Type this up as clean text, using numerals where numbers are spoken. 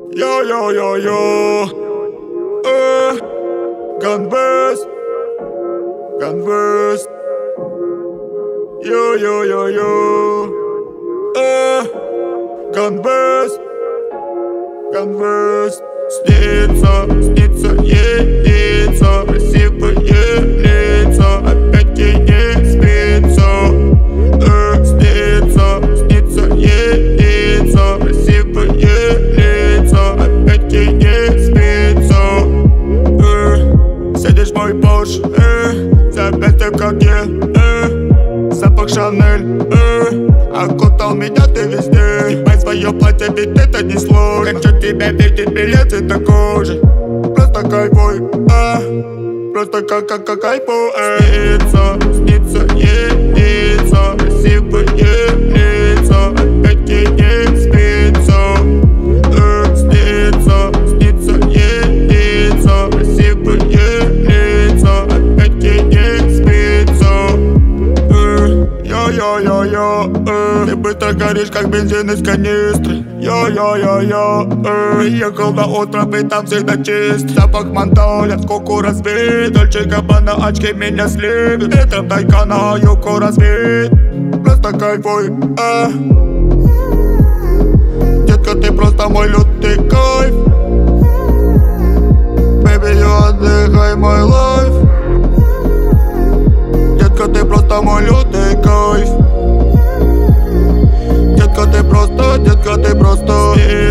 Yo, Gunverse, Gunverse. Yo, Gunverse, Gunverse. Снится ей лица, красивые лица, опять ей не спится. Снится ей лица, красивые лица, опять ей не спится. Сидишь в мой Порш, запятый в коке, запах Шанель, окутал меня ты везде. Снимай свое платье, ведь это не сложно. Хочу тебя видеть, билеты такой же. Просто кайфуй, просто как кайфуй. Снится ей лица, красивые лица, опять ей не спится. Снится ей лица, красивые лица, опять ей не спится. Ты быстро горишь, как бензин из канистры. Приехал на остров, и там всегда чист. Запах мантоля, скоку разбит. Дольче Габбана, очки меня сливит. Ветром тайка на юбку разбит. Просто кайфуй, Детка, ты просто мой лютый кайф. Baby, отдыхай, мой лайф. Детка, ты просто мой лютый кайф. Детка, ты просто